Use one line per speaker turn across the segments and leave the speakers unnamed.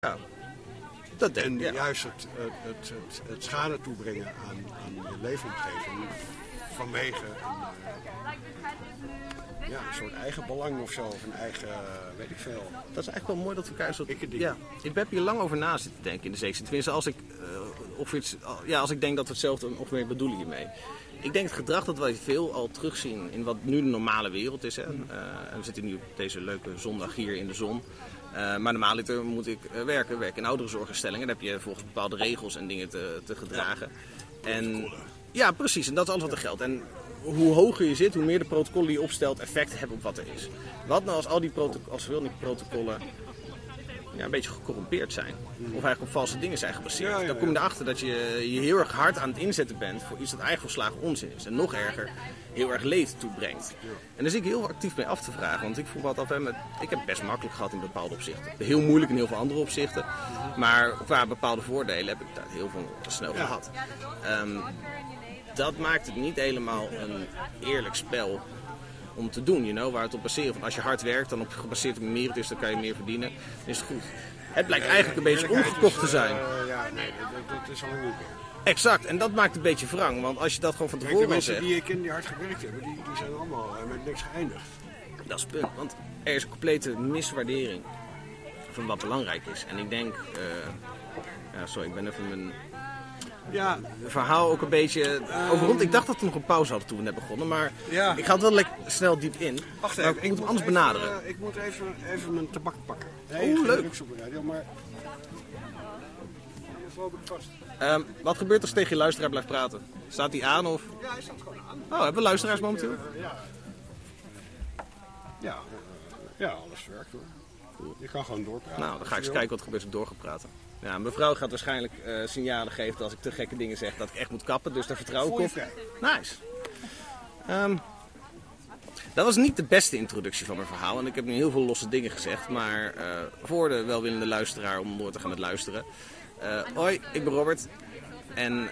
Ja, dat denk ik.
En juist het schade toebrengen aan je leefomgeving vanwege een soort eigen belang of zo, of een eigen, weet ik veel.
Dat is eigenlijk wel mooi dat we elkaar zo... Ja, ik heb hier lang over na zitten denken in de zekere zin. Tenminste, als ik denk dat we hetzelfde ongeveer bedoelen hiermee. Ik denk het gedrag dat wij veel al terugzien in wat nu de normale wereld is. Hè. We zitten nu op deze leuke zondag hier in de zon. Maar normaaliter moet ik werken in ouderenzorginstellingen. Daar heb je volgens bepaalde regels en dingen te gedragen. En, ja, precies. En dat is alles wat er geldt. En hoe hoger je zit, hoe meer de protocollen die je opstelt effect hebben op wat er is. Wat nou als al die protocollen een beetje gecorrumpeerd zijn? Of eigenlijk op valse dingen zijn gebaseerd? Dan kom je erachter dat je heel erg hard aan het inzetten bent voor iets dat eigenlijk volslagen onzin is. En nog erger, heel erg leed toebrengt. En daar zit ik heel actief mee af te vragen. Want ik vroeg wat af, ik heb het best makkelijk gehad in bepaalde opzichten. Heel moeilijk in heel veel andere opzichten. Maar qua bepaalde voordelen heb ik daar heel veel snel gehad. Dat maakt het niet helemaal een eerlijk spel om te doen, waar het op baseert. Van als je hard werkt, dan op gebaseerd op meer het is, dan kan je meer verdienen. Dan is het goed. Het blijkt eigenlijk een beetje omgekocht te zijn.
Dat is al niet meer.
Exact, en dat maakt een beetje wrang, want als je dat gewoon van tevoren
de
zegt...
mensen die ik ken die hard gewerkt hebben, die zijn allemaal met niks geëindigd.
Dat is het punt, want er is een complete miswaardering van wat belangrijk is. En ik denk... ik ben even mijn... verhaal ook een beetje over rond. Ik dacht dat we nog een pauze hadden toen we net begonnen, maar ik ga het wel lekker snel diep in.
Wacht
even, ik moet hem anders benaderen.
Ik moet even mijn tabak pakken.
Leuk.
Maar...
Wat gebeurt als je tegen je luisteraar blijft praten? Staat hij aan of?
Ja, hij staat gewoon aan.
Oh, hebben we luisteraars momenteel?
Ja, alles werkt hoor. Cool. Je kan gewoon doorpraten.
Nou, dan ga ik eens kijken wat er gebeurt als ik door ga praten. Ja, mevrouw gaat waarschijnlijk signalen geven dat als ik te gekke dingen zeg dat ik echt moet kappen, dus daar vertrouw ik op. Nice. Dat was niet de beste introductie van mijn verhaal en ik heb nu heel veel losse dingen gezegd, maar voor de welwillende luisteraar om door te gaan met luisteren. Hoi, ik ben Robert en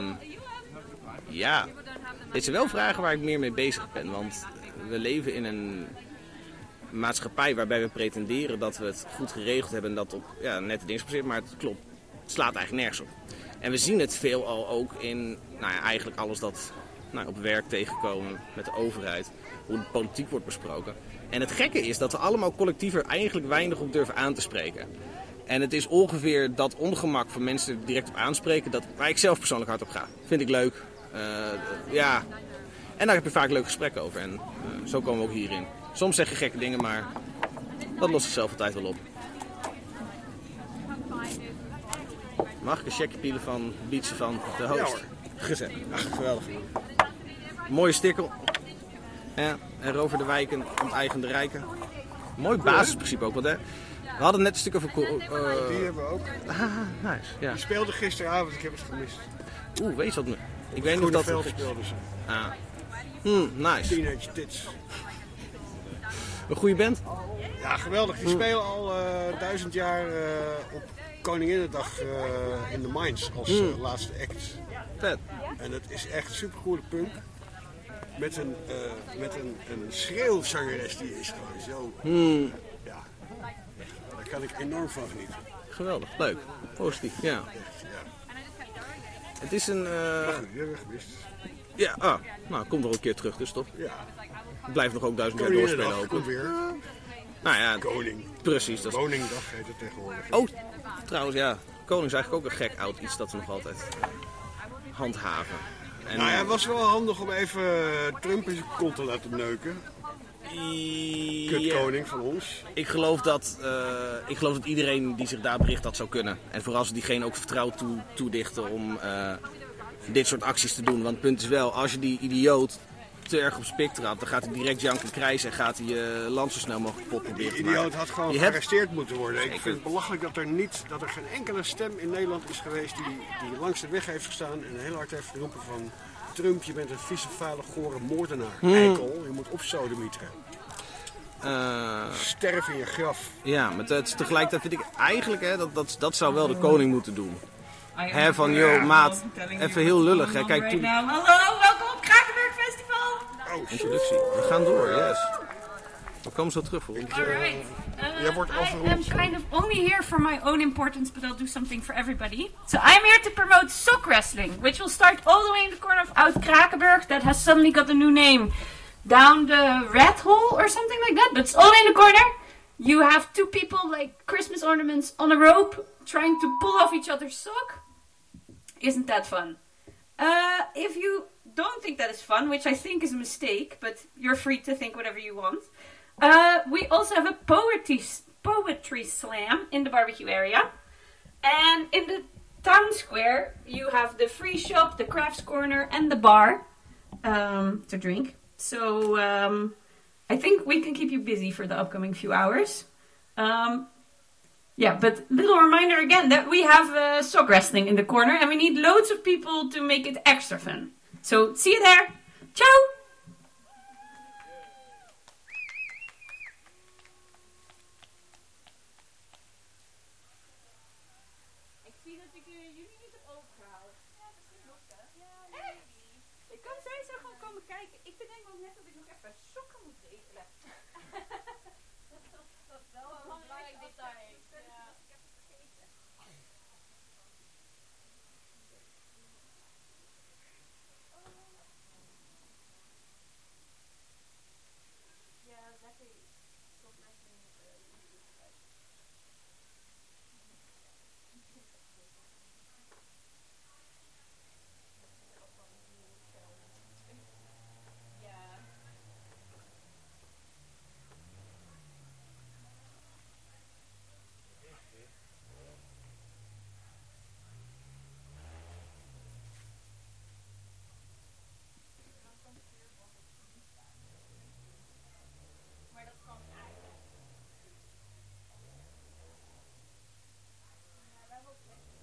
dit zijn wel vragen waar ik meer mee bezig ben, want we leven in een maatschappij waarbij we pretenderen dat we het goed geregeld hebben en dat op nette dingen gebaseerd, maar het klopt. Het slaat eigenlijk nergens op. En we zien het veelal ook in eigenlijk alles dat op werk tegenkomen met de overheid, hoe de politiek wordt besproken. En het gekke is dat we allemaal collectief er eigenlijk weinig op durven aan te spreken. En het is ongeveer dat ongemak van mensen er direct op aanspreken waar ik zelf persoonlijk hard op ga. Vind ik leuk. En daar heb je vaak leuk gesprek over. En zo komen we ook hierin. Soms zeg je gekke dingen, maar dat lost zichzelf altijd wel op. Mag ik een checkje pielen van Bietse van de host?
Ja hoor.
Gezellig. Geweldig. Mooie sticker. Ja, en Rover de Wijken, onteigen de rijken. Mooi basisprincipe ook, want hè. We hadden net een stuk over...
Die hebben we ook.
Nice. Ja.
Die speelde gisteravond, ik heb het gemist.
Weet je wat... Ik weet niet of dat...
Veld speelden ze.
Nice.
Teenage Tits.
Een goede band?
Ja, geweldig. Die spelen al 1000 jaar op Koninginnedag in de Mines als laatste act.
Vet.
En het is echt supercoole punk. Met een schreeuwzangeres die is gewoon zo... Ja, daar kan ik enorm van genieten.
Geweldig, leuk. Positief, ja. Het is een...
Maar goed, die hebben we gemist.
Ja, komt er ook een keer terug dus, toch?
Ja.
Het blijft nog ook 1000 jaar doorspelen, hoop ik.
Weer.
Nou ja,
Koning.
Precies. Dat is...
Koningdag heet het tegenwoordig.
Oh, trouwens ja. Koning is eigenlijk ook een gek oud iets dat we nog altijd handhaven. En,
het was wel handig om even Trump in zijn kont te laten neuken. Kutkoning van ons.
Ik geloof dat iedereen die zich daar bericht dat zou kunnen. En vooral als diegene ook vertrouwen toedichten om dit soort acties te doen. Want het punt is wel, als je die idioot te erg op spik trapt, dan gaat hij direct janken krijsen en gaat hij je land zo snel mogelijk kapot proberen te maken.
Die idioot had gewoon gearresteerd moeten worden. Ik vind het belachelijk dat er geen enkele stem in Nederland is geweest die langs de weg heeft gestaan en heel hard heeft geroepen van Trump, je bent een vieze, vuile, gore moordenaar. Eikel, je moet opsodemieteren. Sterf in je graf.
Ja, maar tegelijkertijd vind ik eigenlijk dat zou wel de koning moeten doen. Van, joh, maat, even heel lullig. Hè. Kijk, toen...
Hallo, welkom op Krakenburg Festival.
Introductie. We gaan door, yes. We komen zo terug voor.
Alright.
Jij wordt
I
afgerond.
am kind of only here for my own importance, but I'll do something for everybody. So I'm here to promote sock wrestling, which will start all the way in the corner of Oud Krakenburg. That has suddenly got a new name. Down the rat hole or something like that, but it's all in the corner. You have two people like Christmas ornaments on a rope trying to pull off each other's sock. Isn't that fun? If you don't think that is fun, which I think is a mistake, but you're free to think whatever you want. We also have a poetry slam in the barbecue area. And in the town square, you have the free shop, the crafts corner, and the bar to drink. So I think we can keep you busy for the upcoming few hours. Yeah, but little reminder again that we have sock wrestling in the corner and we need loads of people to make it extra fun. So see you there. Ciao! Ik zie dat ik jullie niet heb overgehaald. Ja, dat is nog hè? Ja, ik kan sowieso gewoon komen kijken. Ik bedenk ook net dat ik nog even sokken moet regelen. Dat is wel een belangrijk detail. Ja. Ik heb het vergeten. Ja, lekker soft wrestling. Ja. Maar dat kan eigenlijk. Ja, wij hebben ook lekker.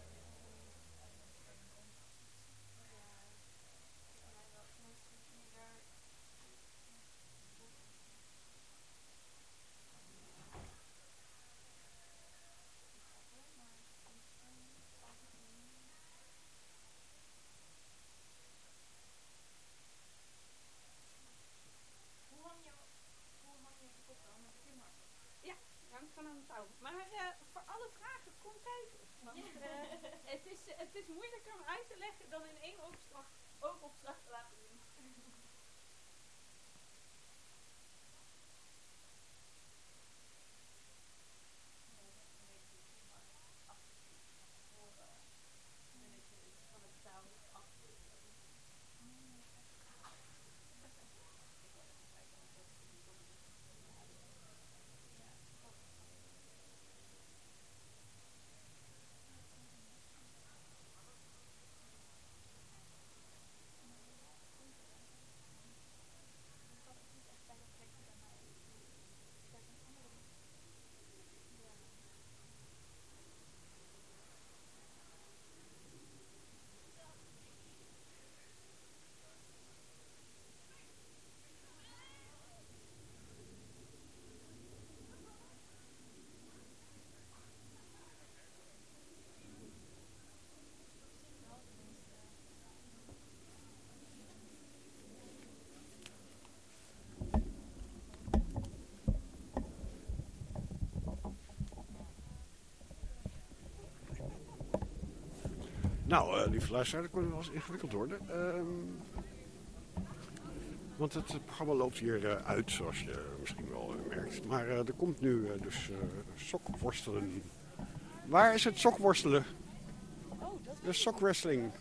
Hoe hang je de kop dan? Met de kimhakker? Ja, die hangt gewoon aan de touw. Maar voor alle vragen, kom kijken. Want het is moeilijker om uit te leggen dan in één oogopslag te laten zien. Van het touw af.
Nou, lieve luisteraar, dat kon wel eens ingewikkeld worden. Want het programma loopt hier uit, zoals je misschien wel merkt. Maar er komt nu dus sokworstelen. Waar is het sokworstelen? De sockwrestling.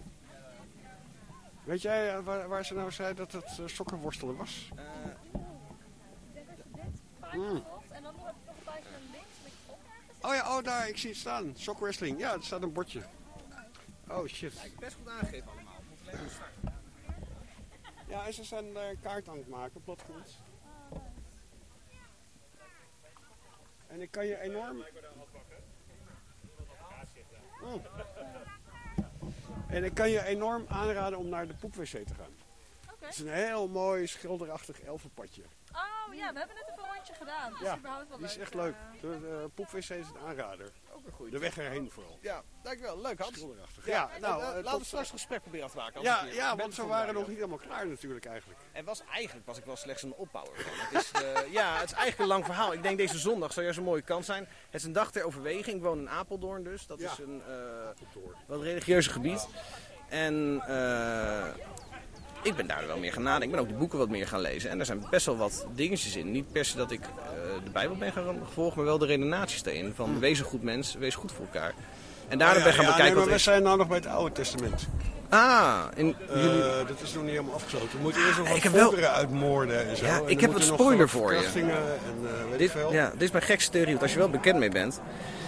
Weet jij waar ze nou zei dat het sokkenworstelen was?
En dan nog bij links met je op ergens.
Oh ja, daar, ik zie het staan. Sockwrestling. Ja, er staat een bordje. Oh shit.
Best goed aangegeven allemaal. Moet alleen starten.
Ja, en ze zijn een kaart aan het maken, platgrond. En ik kan je enorm... Oh. En ik kan je enorm aanraden om naar de poepwc te gaan. Het is een heel mooi schilderachtig elfenpadje.
Oh ja, we hebben net even een rondje gedaan. Dus
Ja,
überhaupt wel
die is
leuk.
echt leuk. De poepwc is een aanrader.
Ook
De weg erheen vooral.
Ja, dankjewel. Leuk, Hans.
Ja,
laten we straks een gesprek proberen af te maken.
Want we waren nog niet helemaal klaar natuurlijk eigenlijk.
En eigenlijk was ik wel slechts een opbouwer van. Het is, het is eigenlijk een lang verhaal. Ik denk deze zondag zou juist een mooie kans zijn. Het is een dag ter overweging. Ik woon in Apeldoorn dus. Dat is een wat religieuze gebied. En ik ben daar wel meer gaan nadenken. Ik ben ook de boeken wat meer gaan lezen. En er zijn best wel wat dingetjes in. Niet per se dat ik de Bijbel ben gaan volgen, maar wel de redenaties erin. Van wees een goed mens, wees goed voor elkaar. En daardoor ben ik gaan bekijken
maar we zijn nou nog bij het Oude Testament. Dat is nog niet helemaal afgesloten. We moeten eerst nog wat volkeren uitmoorden en zo.
Ja, ik heb een spoiler voor je.
Dit
is mijn gekste theorie, want als je wel bekend mee bent.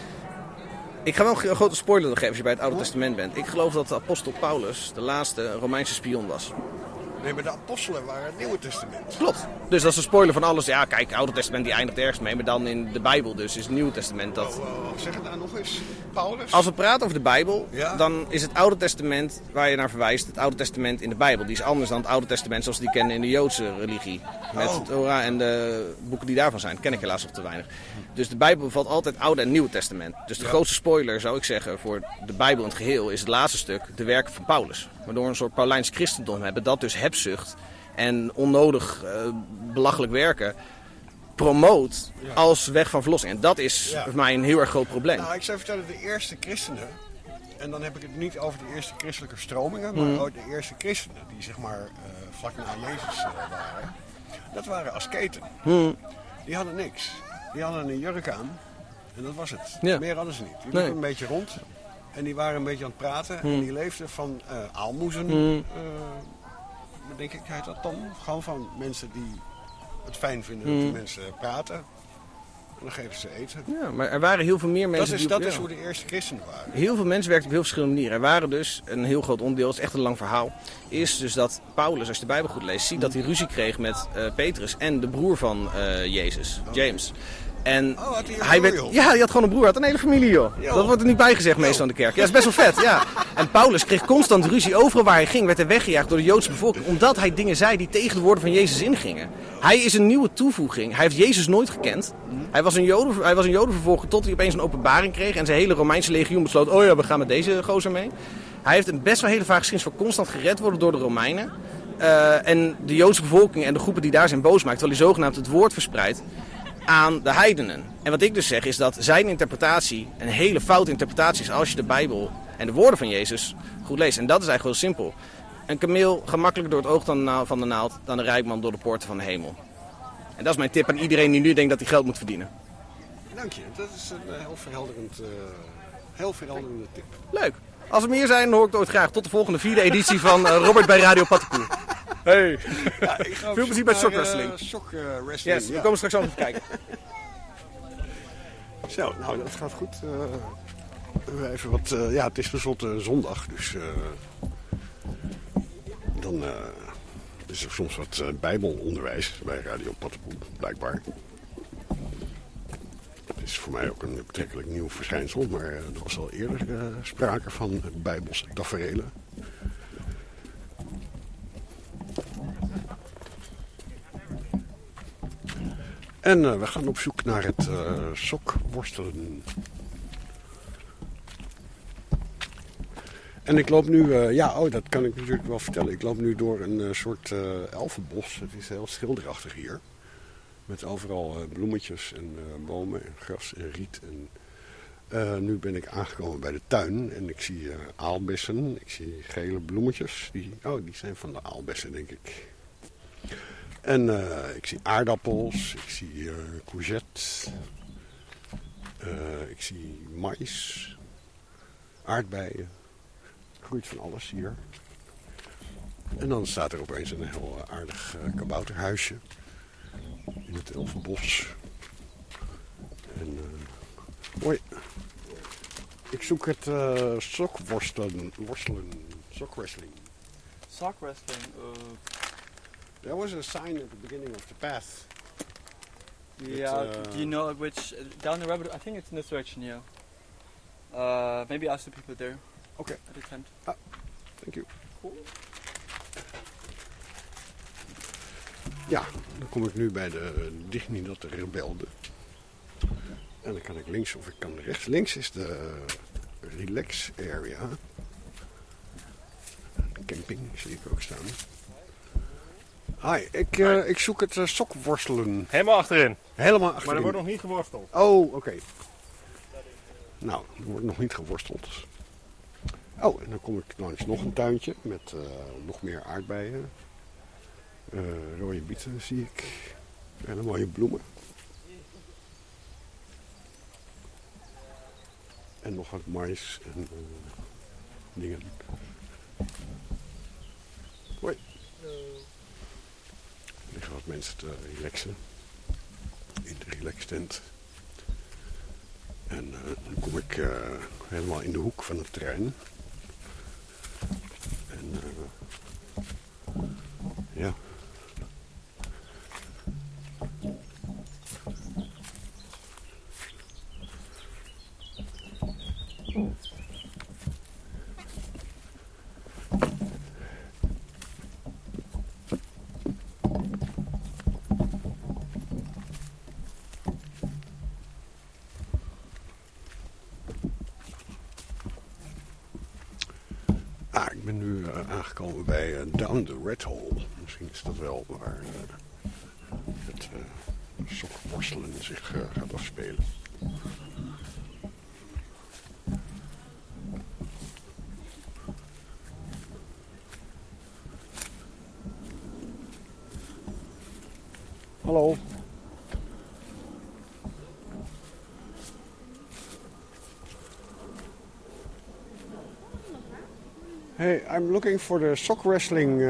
Ik ga wel een grote spoiler geven als je bij het Oude Testament bent. Ik geloof dat de apostel Paulus de laatste Romeinse spion was.
Nee, maar de apostelen waren het Nieuwe Testament.
Klopt. Dus dat is een spoiler van alles. Ja, kijk, het Oude Testament die eindigt ergens mee. Maar dan in de Bijbel dus is het Nieuwe Testament dat...
Zeg het nou nog eens. Paulus?
Als we praten over de Bijbel, dan is het Oude Testament waar je naar verwijst. Het Oude Testament in de Bijbel. Die is anders dan het Oude Testament zoals we die kennen in de Joodse religie. Met de Torah en de boeken die daarvan zijn. Ken ik helaas nog te weinig. Dus de Bijbel bevat altijd Oude en Nieuwe Testament. Dus de grootste spoiler, zou ik zeggen, voor de Bijbel in het geheel is het laatste stuk de werken van Paulus. Waardoor we een soort Paulijns christendom hebben dat dus hebzucht en onnodig belachelijk werken promoot als weg van verlossing. En dat is voor mij een heel erg groot probleem.
Nou, ik zou vertellen, de eerste christenen, en dan heb ik het niet over de eerste christelijke stromingen, maar ook de eerste christenen die zeg maar vlak na Jezus waren, dat waren asketen. Die hadden niks. Die hadden een jurk aan en dat was het.
Ja.
Meer hadden ze niet. Die liepen een beetje rond en die waren een beetje aan het praten en die leefden van aalmoezen. Denk ik, heet dat dan? Gewoon van mensen die het fijn vinden dat die mensen praten. En dan geven ze eten.
Ja, maar er waren heel veel meer mensen...
Dat is hoe de eerste christenen waren.
Heel veel mensen werkten op heel verschillende manieren. Er waren dus, een heel groot onderdeel, dat is echt een lang verhaal, is dus dat Paulus, als je de Bijbel goed leest, ziet dat hij ruzie kreeg met Petrus en de broer van Jezus, James. En hij had gewoon een broer, had een hele familie, joh. Dat wordt er niet bij gezegd meestal in de kerk. Ja, dat is best wel vet, ja. En Paulus kreeg constant ruzie. Overal waar hij ging werd hij weggejaagd door de Joodse bevolking, omdat hij dingen zei die tegen de woorden van Jezus ingingen. Hij is een nieuwe toevoeging. Hij heeft Jezus nooit gekend. Hij was een Jodenvervolger tot hij opeens een openbaring kreeg en zijn hele Romeinse legioen besloot, we gaan met deze gozer mee. Hij heeft een best wel hele vage geschiedenis voor constant gered worden door de Romeinen. En de Joodse bevolking en de groepen die daar zijn boos maakt, terwijl hij zogenaamd het woord verspreidt aan de heidenen. En wat ik dus zeg is dat zijn interpretatie een hele foute interpretatie is als je de Bijbel en de woorden van Jezus goed leest. En dat is eigenlijk heel simpel. Een kameel gemakkelijker door het oog van de naald dan een rijk man door de poorten van de hemel. En dat is mijn tip aan iedereen die nu denkt dat hij geld moet verdienen.
Dank je, dat is een heel verhelderende tip.
Leuk. Als er meer zijn, dan hoor ik het ooit graag. Tot de volgende 4e editie van Robert bij Radio Pattenkoe. Hey.
Ja,
veel plezier bij Shock Wrestling.
Shock Wrestling.
Yes, we komen straks ook even kijken.
Zo, nou dat gaat goed. Even wat, het is tenslotte zondag, dus dan is er soms wat bijbelonderwijs bij Radio Pattenkoe, blijkbaar. Het is voor mij ook een betrekkelijk nieuw verschijnsel, maar er was al eerder sprake van bijbelse taferelen. En we gaan op zoek naar het sokworstelen. En ik loop nu, dat kan ik natuurlijk wel vertellen. Ik loop nu door een soort elfenbos. Het is heel schilderachtig hier. Met overal bloemetjes en bomen en gras en riet. En nu ben ik aangekomen bij de tuin en ik zie aalbessen. Ik zie gele bloemetjes. Die zijn van de aalbessen, denk ik. En ik zie aardappels, ik zie courgettes, ik zie mais, aardbeien. Groeit van alles hier. En dan staat er opeens een heel aardig kabouterhuisje in het elfenbos. En hoi, ik zoek het sokworstelen. Sock wrestling.
Sock wrestling?
There was a sign at the beginning of the path.
Yeah, do you know which, down the rabbit, I think it's in this direction, yeah. Maybe ask the people there.
Okay.
At the tent.
Thank you.
Cool.
Ja, dan kom ik nu bij de Dignidad Rebelde. En dan kan ik links of ik kan rechts. Links is de relax area. Camping zie ik ook staan. Hi, ik zoek het sokworstelen.
Helemaal achterin.
Helemaal achterin.
Maar er wordt nog niet geworsteld.
Oh, oké. Nou, er wordt nog niet geworsteld. Oh, en dan kom ik langs nog een tuintje met nog meer aardbeien. Rode bieten zie ik. Hele mooie bloemen. En nog wat mais en dingen. Hoi. Er liggen wat mensen te relaxen. In de relaxtent. En dan kom ik helemaal in de hoek van het terrein. En ja. Ik ben nu aangekomen bij Down the Red Hole. Misschien is dat wel waar het sokworstelen zich gaat afspelen. Hallo. Hey, I'm looking for the sock wrestling.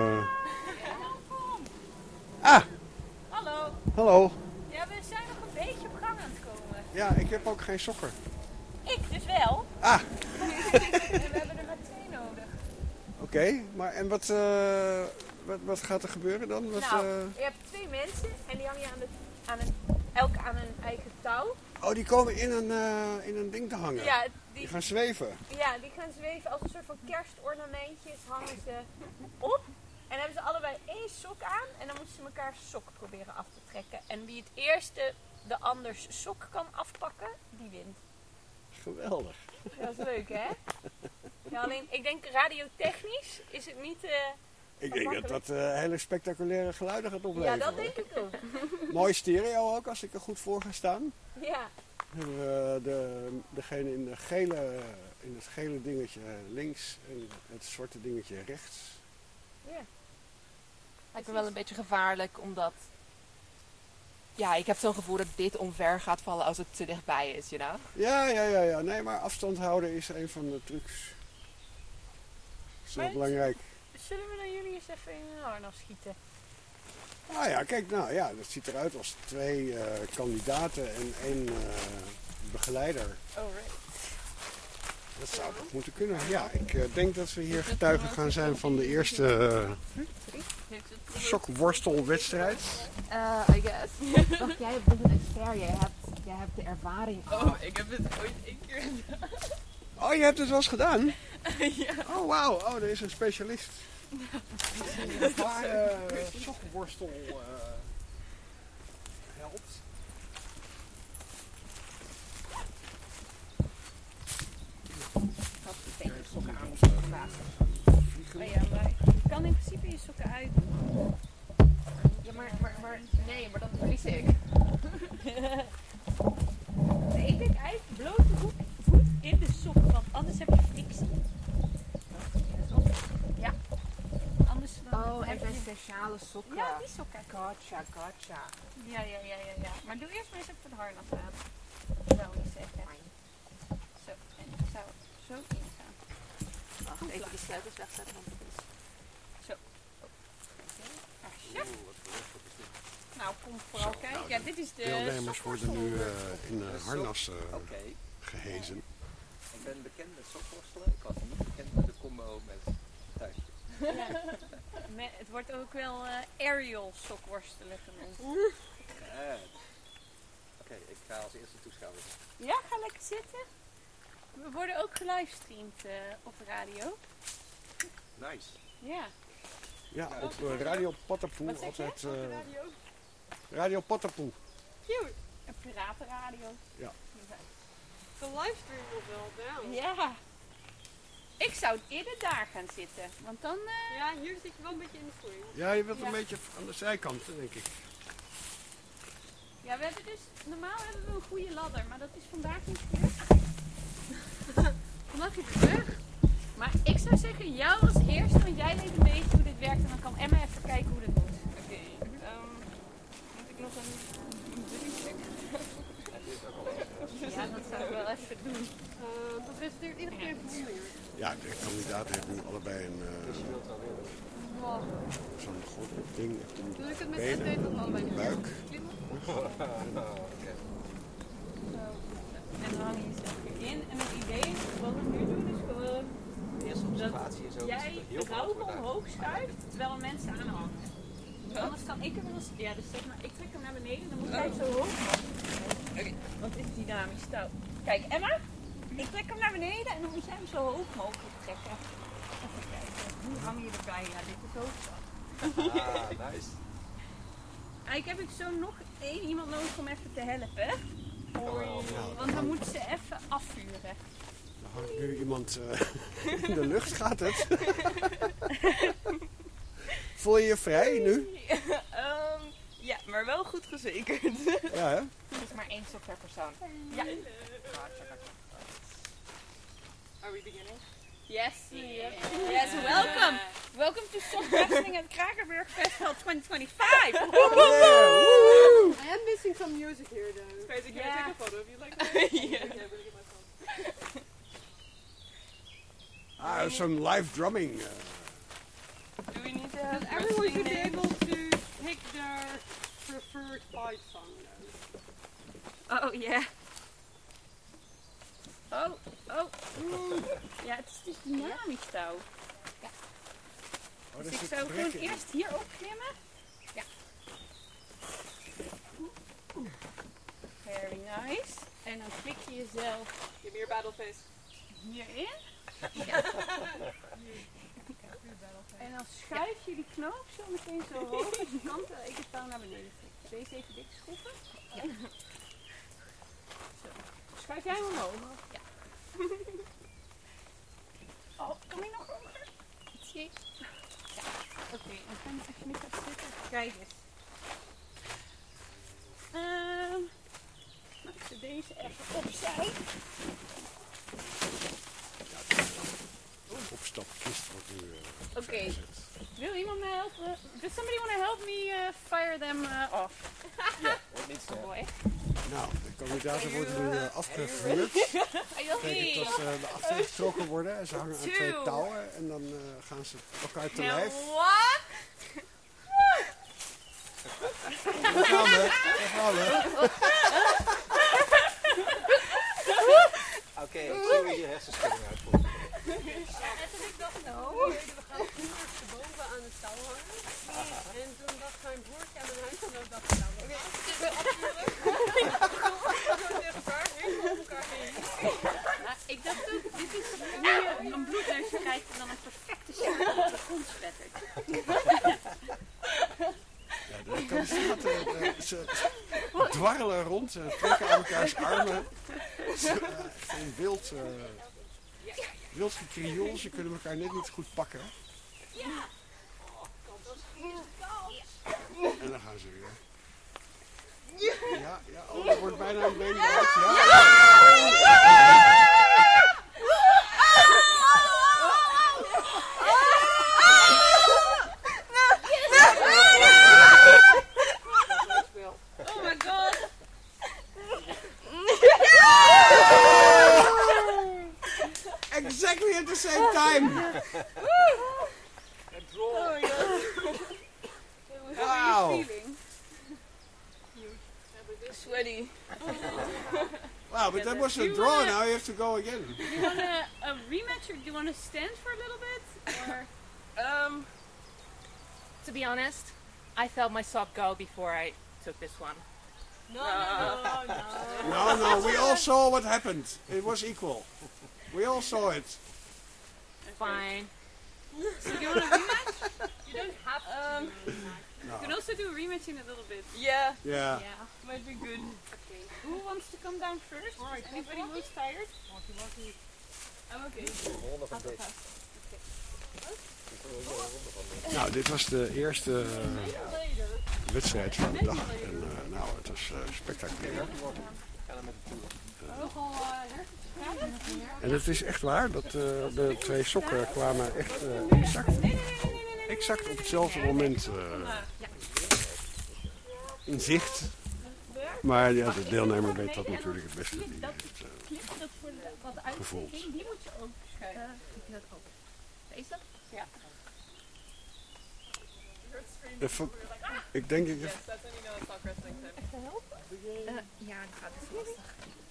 Hallo.
Hallo.
Ja, we zijn nog een beetje op gang aan het komen.
Ja, ik heb ook geen sokken.
Ik dus wel.
Ah.
En we hebben er maar 2 nodig.
Oké, maar en wat gaat er gebeuren dan?
Je hebt 2 mensen en die hangen je elk aan een eigen touw.
Oh, die komen in een ding te hangen.
Ja,
Die gaan zweven.
Ja, die gaan zweven als een soort van kerstornamentjes hangen ze op. En hebben ze allebei 1 sok aan en dan moeten ze elkaar sok proberen af te trekken. En wie het eerste de anders sok kan afpakken, die wint.
Geweldig.
Dat is leuk, hè? Ja, alleen, ik denk radiotechnisch is het niet...
Ik denk dat hele spectaculaire geluiden gaat opleveren.
Ja, dat denk ik ook.
Mooi stereo ook, als ik er goed voor ga staan.
Ja.
Hebben we degene in het gele dingetje links en het zwarte dingetje rechts.
Ja.
Lijkt me wel een beetje gevaarlijk, omdat... Ja, ik heb zo'n gevoel dat dit omver gaat vallen als het te dichtbij is, you know?
Ja. Nee, maar afstand houden is een van de trucs. Dat is wel belangrijk.
Zullen we dan jullie eens even in een harnas schieten?
Ah ja, kijk, nou ja, dat ziet eruit als 2 kandidaten en 1 begeleider.
Oh, right.
Dat zou toch moeten kunnen. Ja, ik denk dat we hier getuigen gaan zijn van de eerste sokworstelwedstrijd.
I guess. Wacht, jij bent een expert, jij hebt de ervaring.
Oh, ik heb het ooit 1 keer gedaan.
Oh, je hebt het wel eens gedaan?
Ja.
Oh, wauw. Oh, er is een specialist. Een ervaren sokworstel helpt.
Sokken aan of plaatsen.
Oh ja, maar je kan in principe je sokken uitdoen.
Ja, maar nee, maar dan verlies ik.
Nee, ik denk eigenlijk blote voet in de sok, want anders heb je frictie. Ja. Anders dan
Oh,
heb
en zijn
je...
speciale sokken.
Ja, die sokken.
Gotcha.
Ja. Maar doe eerst maar eens even het harnas aan. Zou ik zeggen. Zo, en ik zou zo ingaan.
Wacht, even die sleutels wegzetten, want het is...
Zo. Asje. Nou, kom vooral kijken. Ja, dit is de
Deelnemers worden nu in harnas
Oké.
gehezen.
Ik ben bekend met sokworstelen. Ik was niet bekend met de combo met tuintjes.
Ja. Het wordt ook wel aerial sokworstelen genoemd.
Oké, ik ga als eerste toeschouwer.
Ja, ga lekker zitten. We worden ook gelivestreamd op de radio.
Nice.
Ja.
Ja, op Radio Patapoe.
Wat zeg je?
Altijd
Op de radio?
Radio Patapoe.
Cute. En piratenradio.
Ja.
De livestream was wel down.
Ja. Ik zou eerder daar gaan zitten. Want dan...
Ja, hier zit je wel een beetje in de swing.
Ja, je wilt een beetje aan de zijkant, denk ik.
Ja, we hebben dus... Normaal hebben we een goede ladder. Maar dat is vandaag niet gelukt.
Vandaag is het weg.
Maar ik zou zeggen, jou als eerste. Want jij weet een beetje hoe dit werkt. En dan kan Emma even kijken hoe dit moet.
Oké, moet ik nog een check?
Ja, dat zou ik wel even doen.
Dat resulteert iedere keer in meer.
Ja, de kandidaten hebben nu allebei een zo'n groot ding op
Dus ik het
de
met
benen,
ST nog allebei doen.
buik.
En dan hang je jezelf weer in. En het idee is, wat we nu doen, is gewoon...
Eerste observatie is ook
Jij
dat
de
heel
rauw
groot
omhoog schuift, terwijl er mensen aan hangen. Anders kan ik hem wel eens... Ja, dus zeg maar, ik trek hem naar beneden, dan moet jij zo hoog mogelijk.
Oké.
Want het is dynamisch touw. Kijk, Emma, ik trek hem naar beneden en dan moet jij hem zo hoog mogelijk trekken. Even kijken, hoe hang je erbij? Ja, dit is hoogstand.
Ah, nice.
Eigenlijk heb ik zo nog één iemand nodig om even te helpen. Want dan moeten ze even afvuren.
Dan hangt nu iemand in de lucht, gaat het? Voel je je vrij nu?
Ja, maar wel goed gezekerd.
Ja, hè?
Het is maar 1 stok per persoon. Ja.
Are we beginning?
Yes. Yes, welcome. Welcome to Soft Wrestling at Krakerburg Festival 2025.
I am missing some music here though.
Guys, can I take a photo of you like that?
Yeah, I'm gonna get my phone.
Some live drumming.
Do we need to have
Everyone should be
wrestling
able to pick their preferred fight song though.
Oh, yeah. Oh. Ja, het is dus dynamisch touw. Ja.
Oh,
Dus ik zou gewoon eerst hierop klimmen. Ja. Very nice. En dan klik je jezelf
Give me your battle face.
hierin. Ja. En dan schuif je die knoop zo meteen zo hoog als je kan, terwijl ik het touw naar beneden trek. Deze even dik schroeven. Ja. Zo. Schuif jij hem omhoog? Ja. Oh, kan ik nog hoger? Ietsje. Ja. Oké, dan gaan we even nu gaan zitten. Kijk eens. Nou, ik zet deze even opzij.
Opstapkist wordt nu
Oké. Wil iemand me helpen? Does somebody want to help me fire them off? Oh boy.
Nou, de kandidaten worden nu afgevuurd. Betekent dat ze de achter getrokken worden en ze hangen aan 2 touwen en dan gaan ze elkaar te lijf.
What?
Daar gaan we.
Oké, ik zie hoe je hersenschudding uitvoert.
En toen ik dacht, we gaan ondersteboven aan het touw hangen. En toen dacht mijn broertje aan mijn huis en dat dacht ik nou, oké, tegen elkaar, helemaal om elkaar heen.
Nou, ik dacht ook, dit is hoe je een bloedneusje krijgt en dan een perfecte cirkel op de grond spettert.
Ja, de kandidaten ze dwarrelen rond, ze trekken aan elkaars armen. Een wild gekrioel, ze kunnen elkaar net niet goed pakken. En dan gaan ze weer. Ja, oh, er wordt bijna een been eruit.
Oh my god!
Exactly at the same time!
Oh my god! How are you feeling?
Sweaty.
Wow, but that was a draw. Now you have to go again.
Do you want a rematch or do you want to stand for a little bit? Or
To be honest, I felt my sock go before I took this one.
No, we all saw what happened. It was equal. We all saw it.
Fine.
so do you want a rematch?
You don't have to. You can also do rematching a little bit.
Yeah.
Yeah.
Might be good. Okay. Who wants to come down first? Is anybody who's tired? I'm okay.
Nou, dit was de eerste wedstrijd van de dag. En nou, het was spectaculair. En het is echt waar dat de twee sokken kwamen echt exact op hetzelfde moment in zicht. Maar ja, de deelnemer weet dat natuurlijk het beste. Die heeft gevoeld.
Die moet je ook schuiven.
Deze?
Ja.
Ik denk...
Even helpen? Ja, dat gaat dus lastig.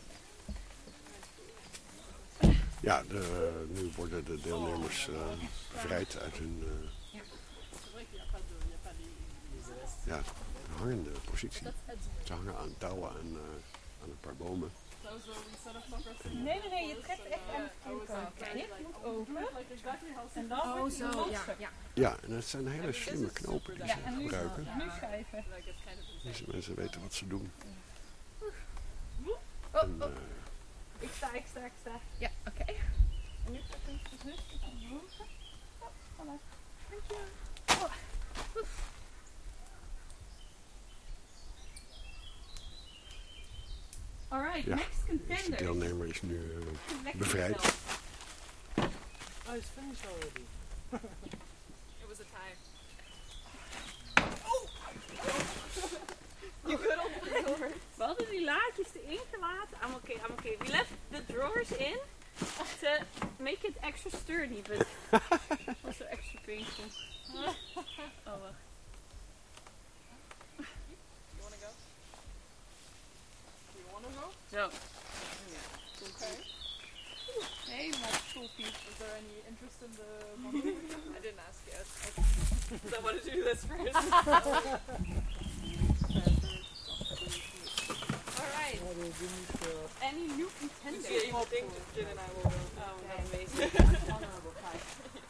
Ja, nu worden de deelnemers bevrijd uit hun hangende positie. Ze hangen aan touwen aan een paar bomen.
Nee, je trekt echt aan het knopen. Dit moet open. En dan
zo, ja.
Ja, en het zijn hele slimme knopen die ze gebruiken.
Nu schuiven.
Deze mensen weten wat ze doen.
Ik sta.
Ja, oké.
En nu gaat het rustig omhoog. Voilà. Dankjewel. Alright,
Ja,
next
dus de
contender.
deelnemer is nu bevrijd.
Oh, it's finished already.
It was a time.
You could open the door. We hadden die laadjes erin gelaten. I'm okay. We left the drawers in to make it extra sturdy, but also extra painful. Oh, wacht. Zo.
Okay.
Hey, my schoolpiece.
Is there any interest in the money? I didn't ask yet. I want to do this first.
Alright. Any new contenders?
I think Jin and I will go.
Oh, that's amazing.
Honorable fight.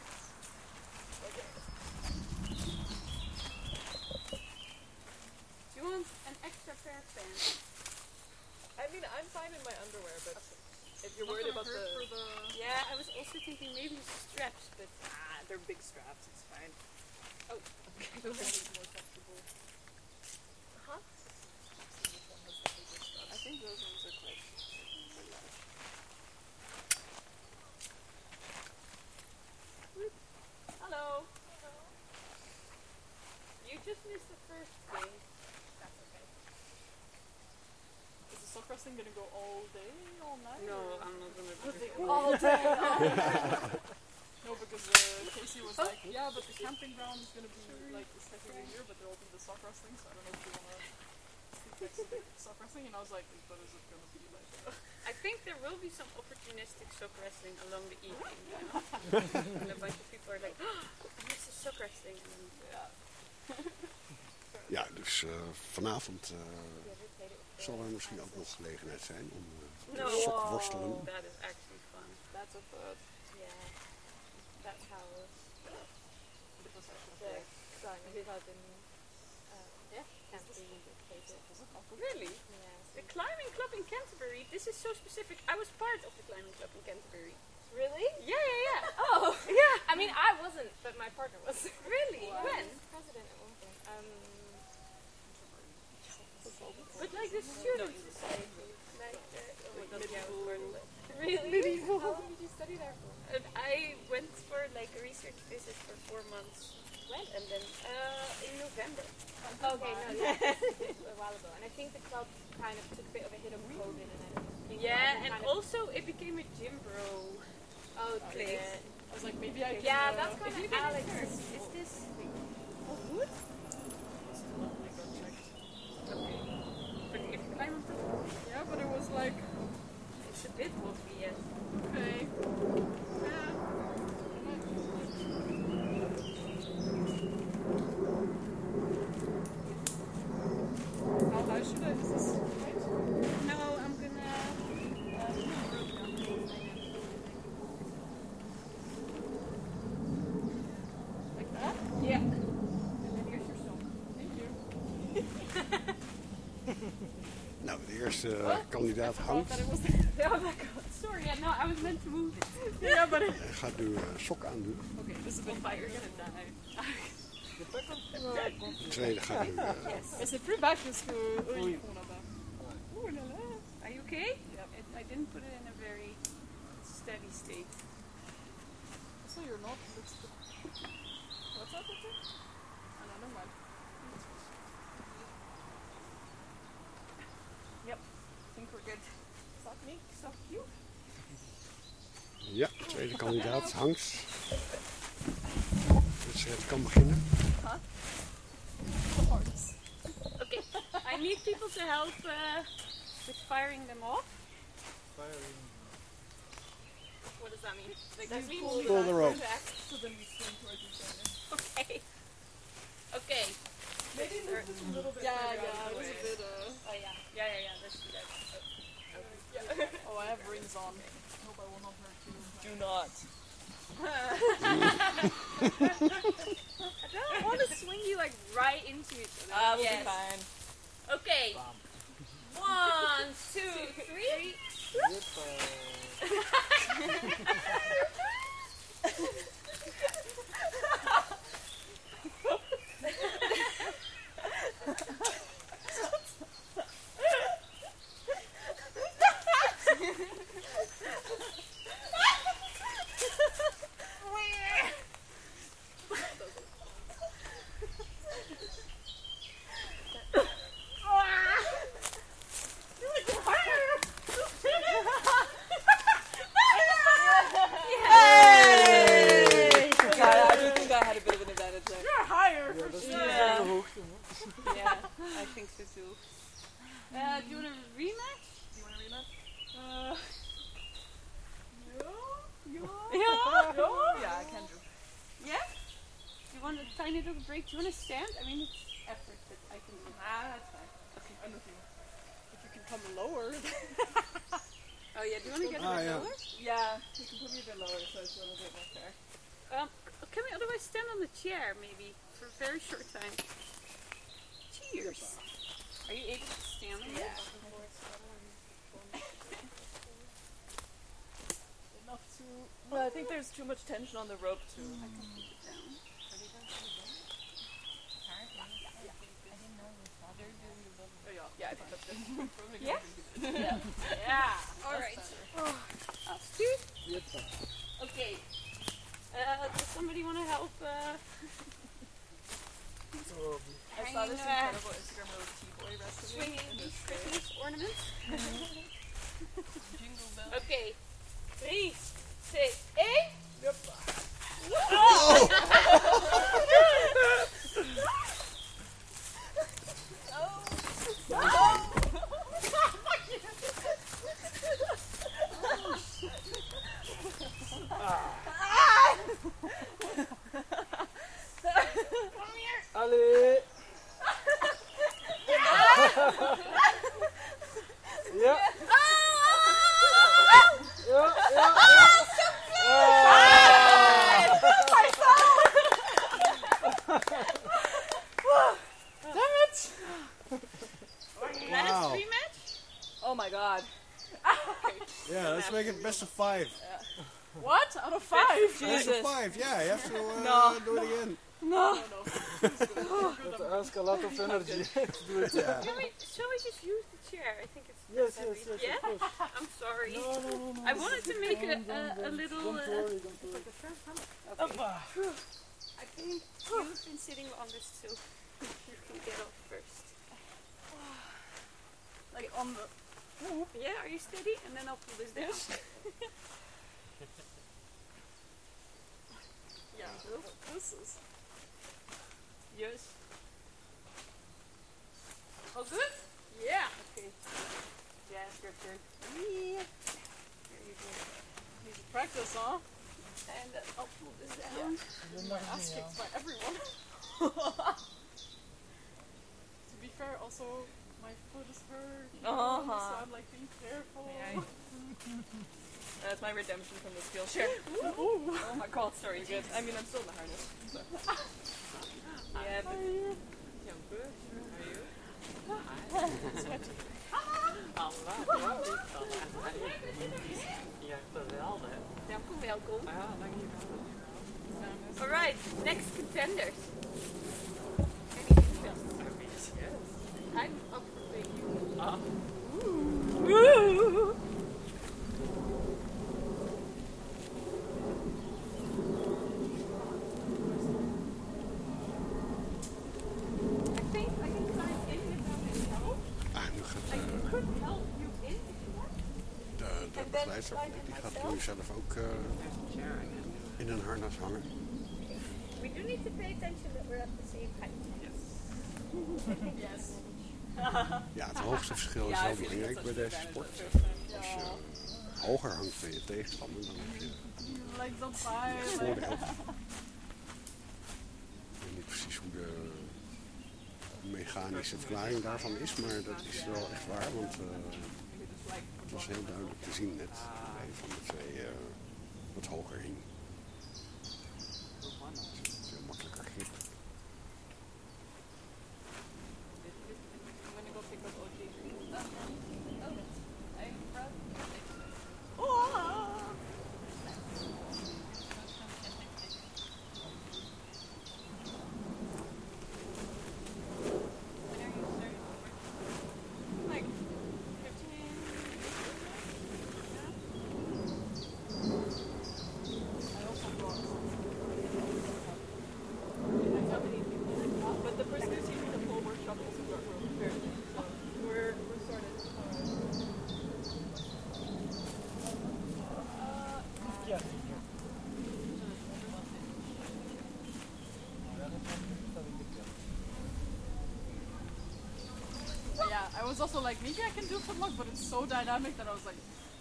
Do you want an extra pair of pants?
I mean, I'm fine in my underwear, but if you're worried about the...
Yeah, I was also thinking maybe straps, but
they're big straps, it's fine.
oh, okay.
More comfortable.
Huh?
I think those ones are quite large.
Hello. You just missed the first thing. That's okay.
Is the sock wrestling gonna go all day, all night?
No,
or-
I'm not gonna do it.
all day. No, because Casey was like, yeah, but the camping ground is gonna be like the second year, but they're open to sock wrestling, so I don't know if you wanna sleep next to the sock wrestling. And I was like, but is it gonna be like?
I think there will be some opportunistic sock wrestling along the evening. You know? And a bunch of people are like, oh, this is sock wrestling. And then,
Ja, dus vanavond zal er misschien ook nog gelegenheid zijn om sokworstelen.
That is actually fun.
That's a third.
Yeah. That's how
It was actually
the
great.
Really? The climbing club in Canterbury. This is so specific. I was part of the climbing club in Canterbury.
Really?
Yeah.
Oh.
Yeah.
I mean, I wasn't, but my partner was.
Really? When?
President at one point.
But like the student society. Like,
Really?
Medieval.
How long did you study there for?
And I went for like a research visit for 4 months.
When?
And then in November.
Okay, no, yeah, a while ago. And I think the club kind of took a bit of a hit over COVID, and then
Yeah, and also it became a gym bro place.
I was like, maybe I can.
Yeah, that's kind
If you
of
get
Alex.
hurt, is this good? Okay. But if I remember,
Yeah, but it was like,
it's a bit wobbly, yes.
okay. How high should I? Is this right?
No, I'm gonna.
Like that?
Yeah. And then here's your song.
eerste kandidaat hangt.
Oh my god, sorry. No, I was meant to move it.
Yeah, but
Hij gaat nu sok aandoen.
okay, this is a bit
Fire gonna die.
De tweede gaat nu...
Is it free back is Oei,
Are you okay? Yep. I didn't put it in a very steady state.
so you're not. What's that? Oh no, never mind.
Yep. I think we're good.
Suck me.
Suck you.
Ja, tweede kandidaat, Hanks. De wedstrijd kan beginnen.
Okay. I need people to help with firing them off.
Firing.
What does that mean? Like
That means
Pull the rope.
so then we swing towards each other.
Okay. Okay.
Maybe move this a little bit.
Yeah,
further
yeah,
out of
it
the
was a
way.
bit Oh yeah. Let's do that.
Yeah. Oh, I have rings on. Hope I will not hurt you.
Do not.
I don't want to swing you like right into each other.
We'll be fine.
Okay. 1, 2, 3. Yeah, I think so too. Do you want a rematch?
Yeah, I can do.
Yeah? Do you want a tiny little break? Do you want to stand? I mean, it's effort, but I can do it. That's fine.
Okay, I'm with you. If you can come lower.
Oh yeah, do you want to get a bit lower?
Yeah, you can put me a bit lower so it's a little bit more fair.
Can we otherwise stand on the chair, maybe, for a very short time? Cheers! Are you able to stand on it?
Enough to... Well, I think there's too much tension on the rope to...
I can keep it down.
Yeah, I think that's good.
Yeah?
Yeah.
Yeah! Alright. Okay. Does somebody want to help?
I saw this incredible Instagram reel of T-Boy wrestling.
Swinging these Christmas ornaments.
Jingle bells.
Okay. 3, 2, 1.
Yep.
Allee! Ja!
Last rematch?
Oh my god.
Yeah, let's make it best of 5.
What? Out of 5?
Best of 5, yeah, you have to do it again.
No.
That asks a lot of energy to do it.
Yeah.
Shall we just use the chair? I think it's
Yes,
heavy.
yes, yes,
Yeah?
of course.
I'm sorry.
No.
I wanted to make a little...
Don't worry, don't worry.
Okay. I think you've been sitting longest, so you can get off first.
Like on the...
Yeah, are you steady? And then I'll pull this down.
Yeah, this is...
Yes. All good?
Yeah.
Okay. Yeah, it's your turn. Here you go.
Need to practice, huh?
And I'll pull this down.
My ass kicked by everyone. To be fair, also, my foot is hurt. So I'm like, be careful.
That's my redemption from the Skillshare.
Ooh.
Oh my god, sorry, you good. I mean, I'm still in the harness. So.
Yeah, but...
Yeah, I'm good. How are you?
Sweaty.
Ja, geweldig.
Welkom.
Ja, dankjewel.
Alright, next contenders. Anything else? I'm up for being you. Woo! I think I'm in without any help.
Nu gaat
I could help you in if you want.
de begeleidster van die gaat nu zelf ook in een harnas hangen.
We do need to pay attention that we're at the same height.
Yes.
Ja, het hoogste verschil is heel belangrijk bij deze sport. Als je hoger hangt van je tegenstander, dan heb je
Like the
een
fire.
voordeel. Ik weet niet precies hoe de mechanische verklaring daarvan is, maar dat is wel echt waar, want het was heel duidelijk te zien net. Een van de twee wat hoger hing. Veel makkelijker grip.
I'm gonna go pick up OG. Hey, Brad. Like 15. I also brought but the person who's teaching the full workshop also got real prepared. So we're sorted. Yeah. Yeah, I was also like, maybe I can do footlock, but it's so dynamic that I was like,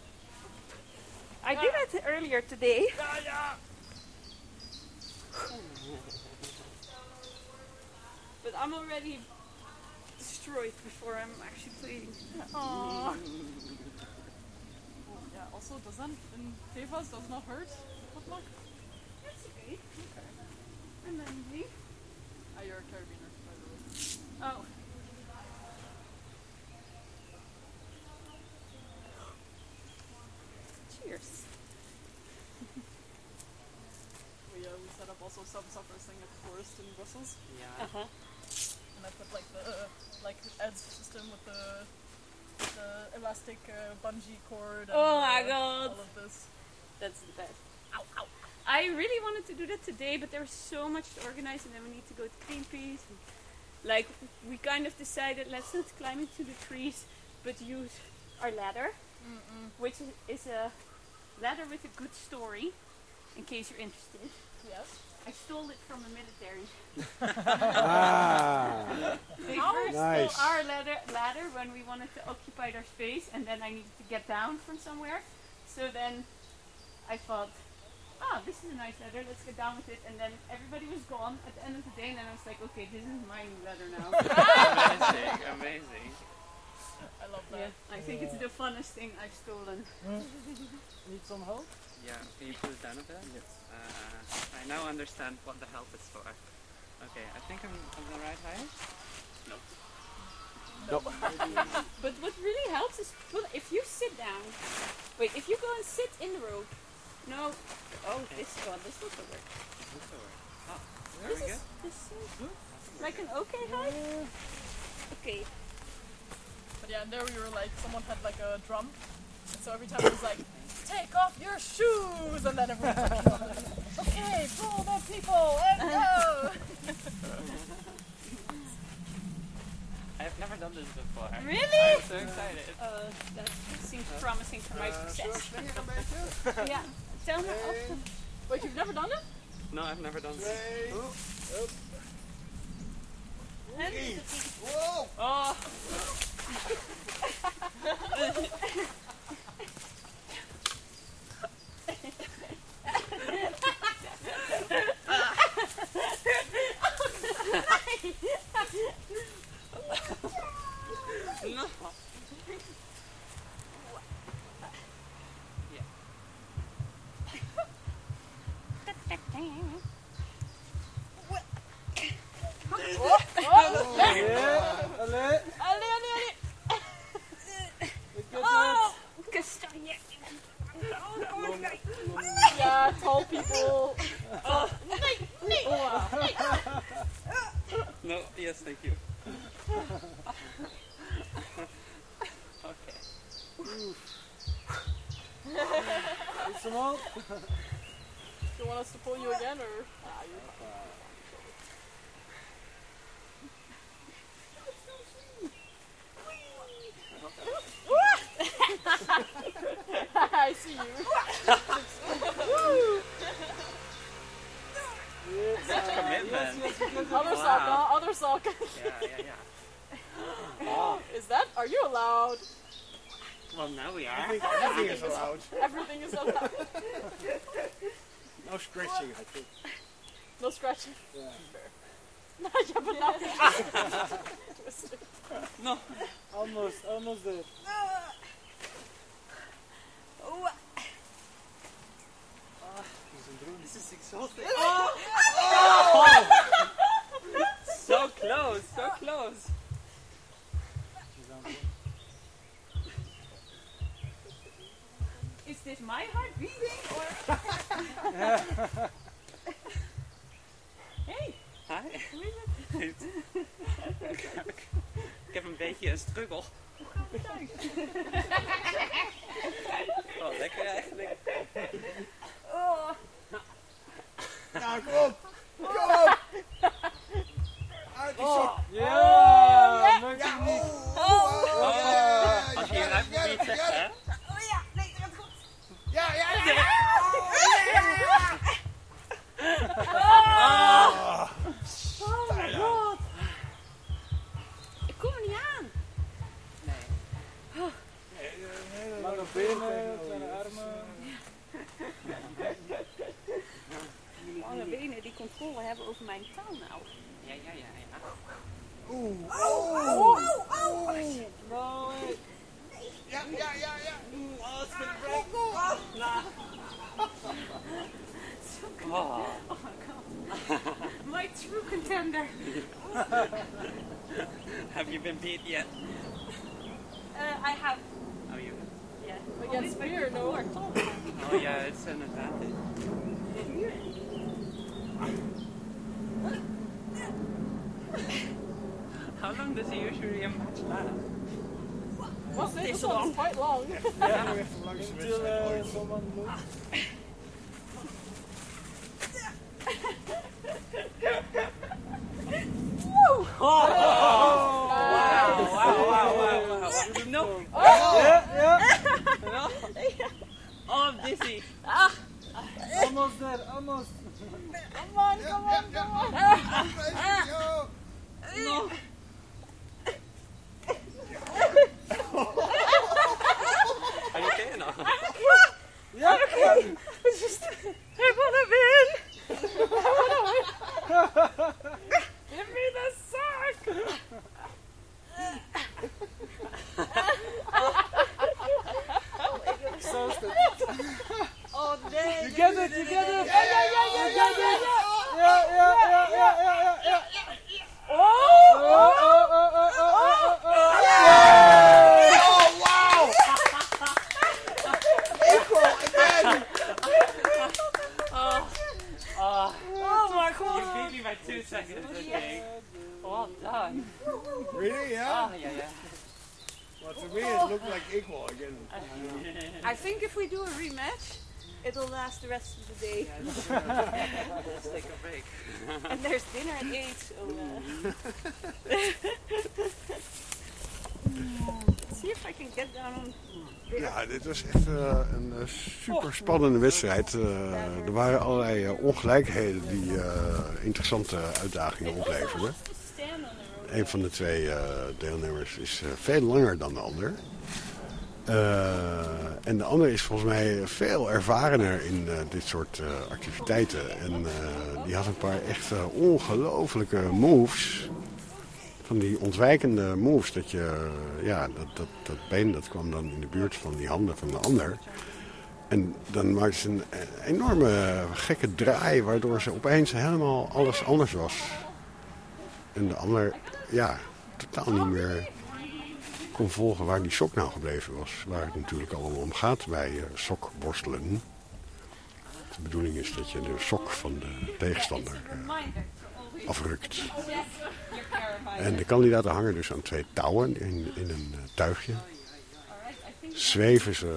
I did it earlier today. But I'm already destroyed before I'm actually playing.
oh. Yeah, also, does that in Tevas does not hurt footlock?
That's okay. And then me.
Ah, you're a carabiner, by the way.
Oh. Cheers.
We set up also some thing at the forest in Brussels,
Ja.
Uh-huh.
and I put like the edge system with the elastic bungee cord. And,
Oh my god.
All of this.
That's the best. Ow, ow. I really wanted to do that today, but there was so much to organize, and then we need to go to Greenpeace. And, like, we kind of decided, let's not climb into the trees, but use our ladder, which is a ladder with a good story, in case you're interested.
Yes.
I stole it from the military.
Ah,
They
How?
first
Nice.
stole our ladder when we wanted to occupy their space, and then I needed to get down from somewhere. So then I thought, this is a nice ladder, let's get down with it. And then everybody was gone at the end of the day, and then I was like, okay, this is my new ladder now.
Amazing, amazing.
I love
Yeah,
that.
I think it's the funnest thing I've stolen.
Need some help?
Yeah, can you put it down a bit? Yes. I now understand what the help is for. Okay, I think I'm on the right height.
But what really helps is if you sit down. Wait, if you go and sit in the rope. No. Oh, this will work.
This will work. Oh, there
This
we go.
is like an okay height. Okay.
But yeah, and there we were like, someone had like a drum, and so every time it was like, take off your shoes, and then everyone was like, okay, pull the people, and go!
I've never done this before.
Really?
I'm so excited.
That seems promising for my
zullen we
success.
swingen een beetje?
Yeah. Tell me after.
Wait, you've never done it?
No, I've never done this.
Wow!
Oh.
No.
Allee.
Allee.
tall people.
No, yes, thank you. Okay.
Need some help?
Do you want us to pull you again, or? You're I see you.
That's commitment.
Other sock, other sock.
Yeah.
Is that? Are you allowed?
Well, now we are.
Everything is allowed.
Everything is allowed.
No scratching, I think.
No scratching.
Yeah.
Ja, but now
No.
Almost there.
This is exhausting. So close, so close.
Is this my heart beating or? Hey.
Hi. Ik heb een beetje een struggle. Oh, lekker eigenlijk.
Oh.
Nou, kom op! Kom op! Uit die sok!
Ja!
Als je hieruit probeert zeggen, hè?
Oh ja, nee, dat gaat goed.
Ja!
Oh my god. Ik kom er niet aan.
Lange benen, kleine armen.
Lange benen die controle hebben over mijn taal nou.
Ja.
Oeh!
No,
Ja!
Oh, it's gonna break. Oh.
Oh my god. My true contender.
Have you been beat yet?
I have.
Oh, you?
Yeah.
against me or no?
Oh, yeah, it's an advantage. How long does usually a match last?
Must say this one's quite long.
Until someone moves.
Wow! No!
Yeah.
No! Oh, I'm dizzy.
Almost there, almost.
Come on.
No! Are you okay now?
Yeah.
It's just, I wanna win.
Give me the sock.
Oh nee.
You get it.
Yeah.
Oh,
wow! Equal again!
Oh my god.
You beat me by 2 seconds, I think. Well done.
Really, yeah?
Yeah.
Well, to me it looked like equal again.
I think if we do a rematch, it'll last the rest of the day.
Let's take a break.
And there's dinner at 8, so let's see if I can get down on...
Ja, dit was echt een super spannende wedstrijd. Er waren allerlei ongelijkheden die interessante uitdagingen opleverden. Een van de twee deelnemers is veel langer dan de ander. En de ander is volgens mij veel ervarener in dit soort activiteiten. En die had een paar echt ongelofelijke moves. Van die ontwijkende moves. Dat je, dat been dat kwam dan in de buurt van die handen van de ander. En dan maakte ze een enorme gekke draai. Waardoor ze opeens helemaal alles anders was. En de ander, totaal niet meer kon volgen waar die sok nou gebleven was. Waar het natuurlijk allemaal om gaat bij sokborstelen. De bedoeling is dat je de sok van de tegenstander afrukt. En de kandidaten hangen dus aan 2 touwen in een tuigje. Zweven ze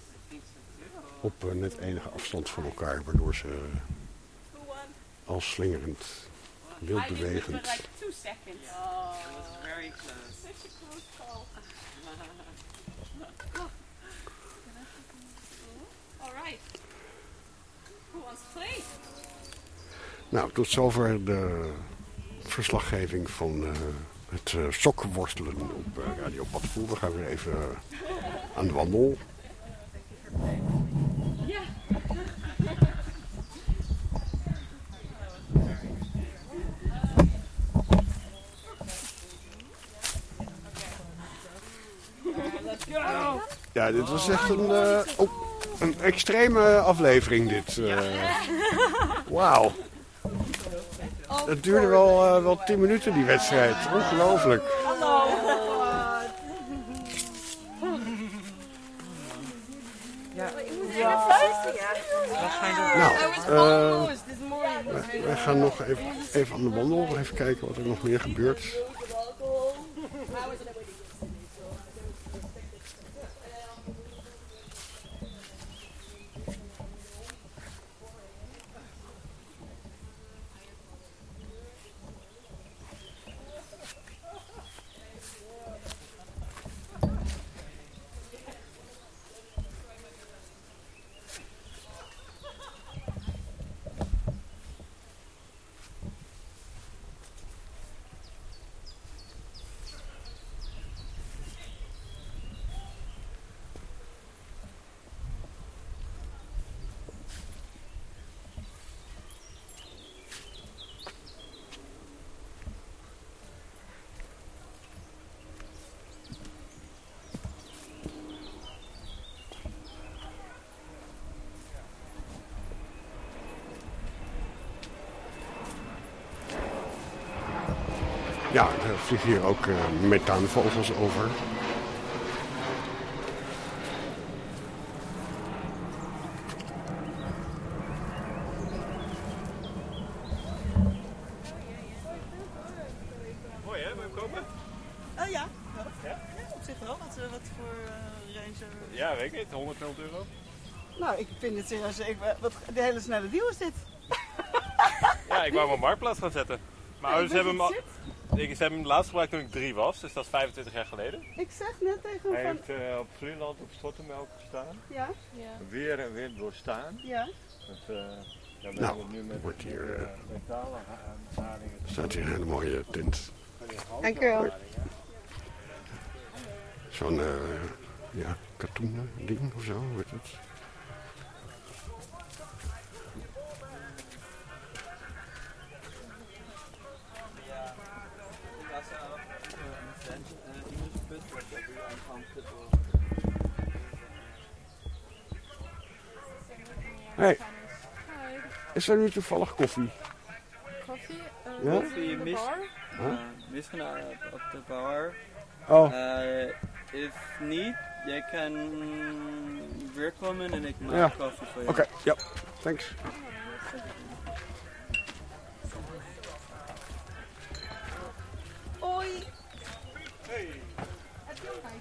op net enige afstand van elkaar, waardoor ze al slingerend, wild bewegend. Nou, tot zover de verslaggeving van het sokworstelen op Radio Padvoer. We gaan weer even aan de wandel.
Ja. Let's go.
Ja, dit was echt een extreme aflevering dit. Wauw. Het duurde wel 10 minuten die wedstrijd. Ongelooflijk.
Hallo.
Ja. Ik moet even fluisteren,
Nou, wij gaan nog even aan de wandel. Even kijken wat er nog meer gebeurt. Ja, er vliegen hier ook methaanvogels over.
Mooi hè, wil je hem kopen?
Oh ja, op zich wel. Wat voor range?
Ja, weet ik niet. 100, 200 euro.
Nou, ik vind het serieus. Wat de hele snelle deal is dit.
Ja, ik wou hem op Marktplaats gaan zetten. Mijn ouders hebben hem ze hebben hem laatst gebruikt toen ik 3 was, dus dat is 25 jaar geleden.
Ik zeg net tegen hem
Hij heeft op Vlieland op Stottermelk gestaan.
Ja.
Weer en weer doorstaan.
Ja.
Dan
Nou,
we nu met
wordt hier,
metalen halingen.
staat hier een hele mooie tent.
Dank u wel.
Zo'n katoenen ding of zo, hoe heet het? Hey, is er nu toevallig koffie?
Koffie?
Ja?
Koffie misschien op de bar.
Oh.
If niet, jij kan weer komen en ik maak
Ja.
koffie voor je.
Oké, ja, thanks.
Hoi.
Hey.
Heb je ook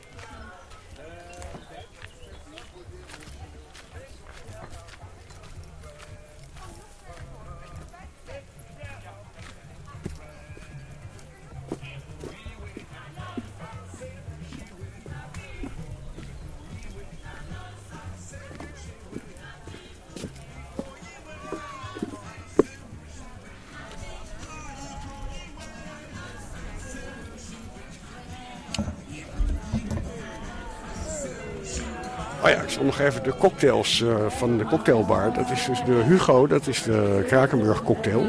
Oh ja, ik zal nog even de cocktails van de cocktailbar. Dat is dus de Hugo, dat is de Krakenburg cocktail.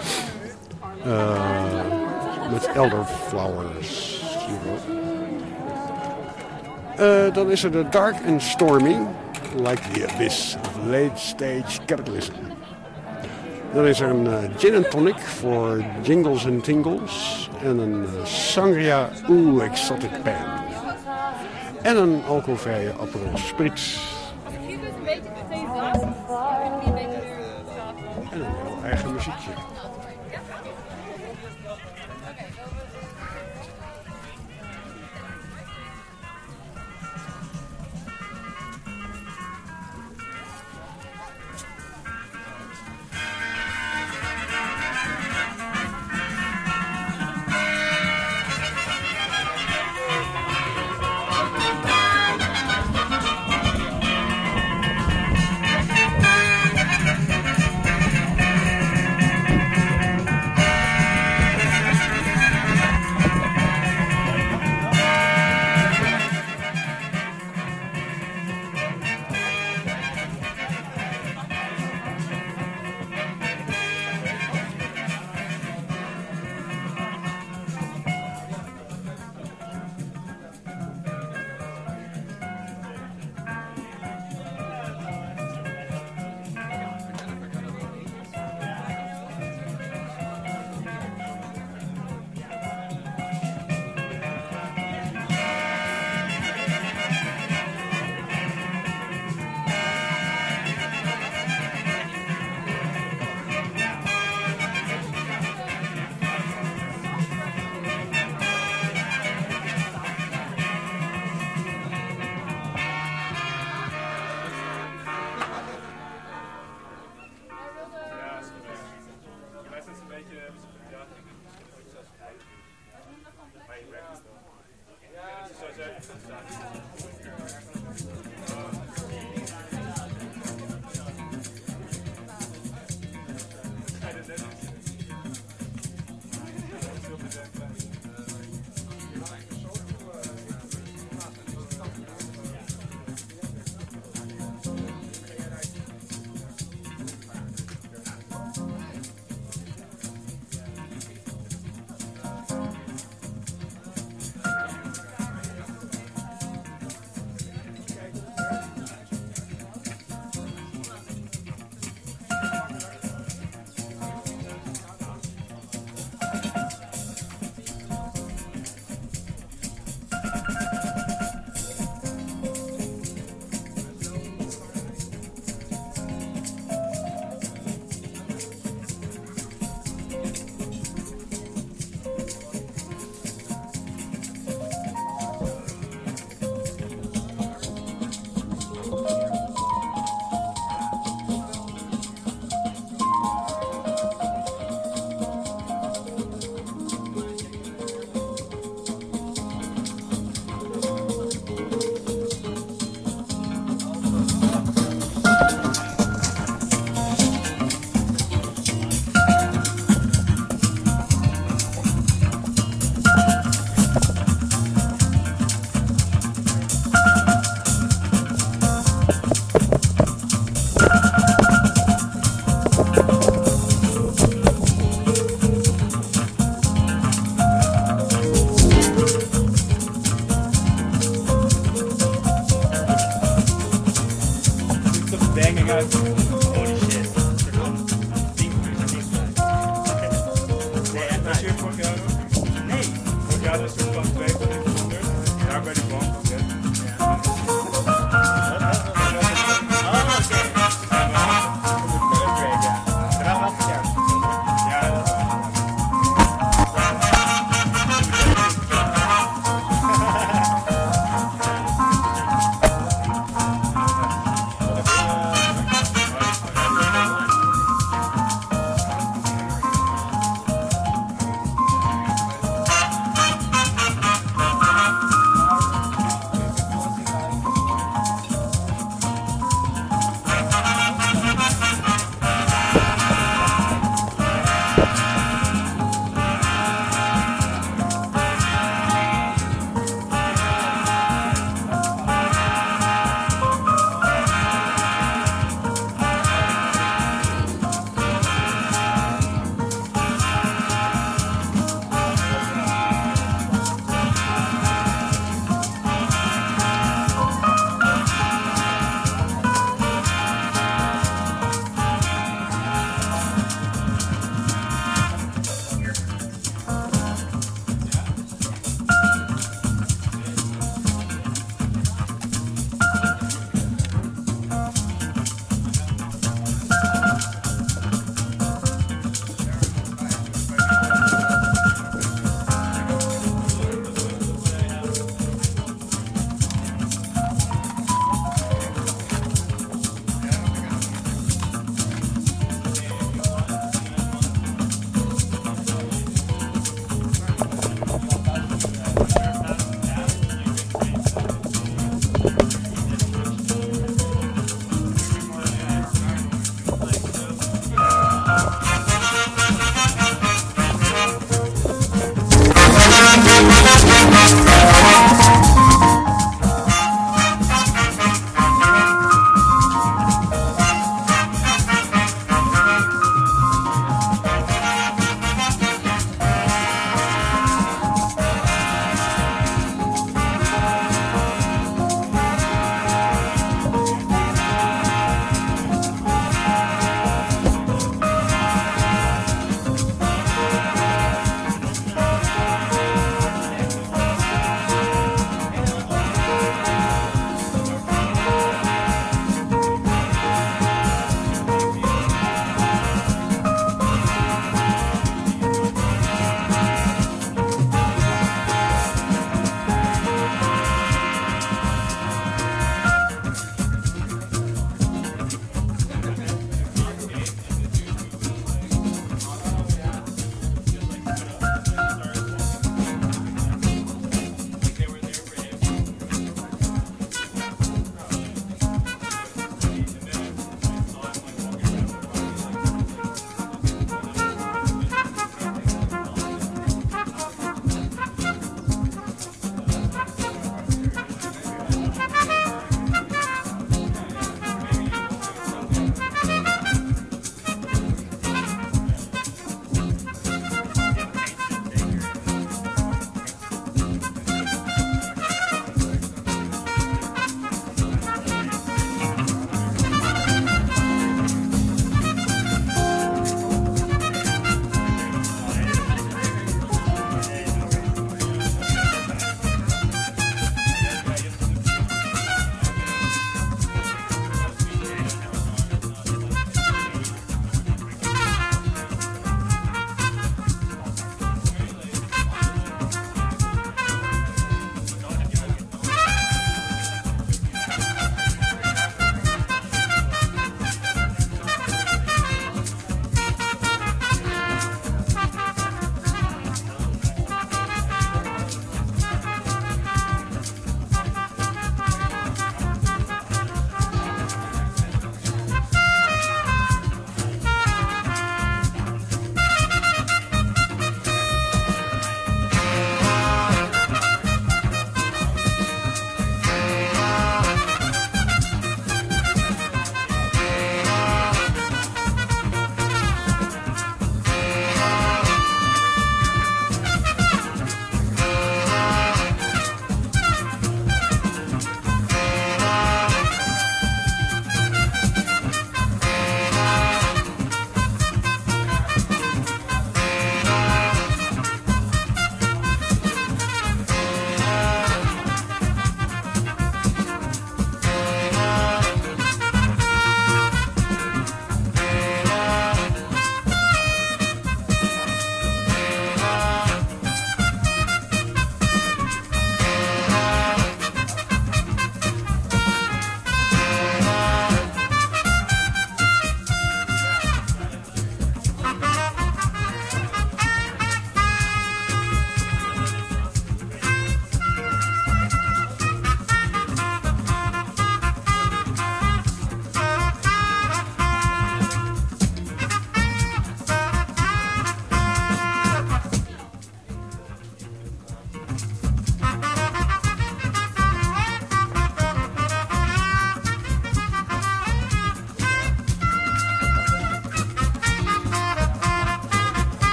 Met elderflowers. Dan is er de Dark and Stormy, like the abyss of late stage capitalism. Dan is er een gin and tonic voor jingles and tingles. En een sangria exotic pan. En een alcoholvrije Aperol Spritz.
Als ik hier dus een beetje tegen je kunnen we een beetje
En een heel eigen muziekje.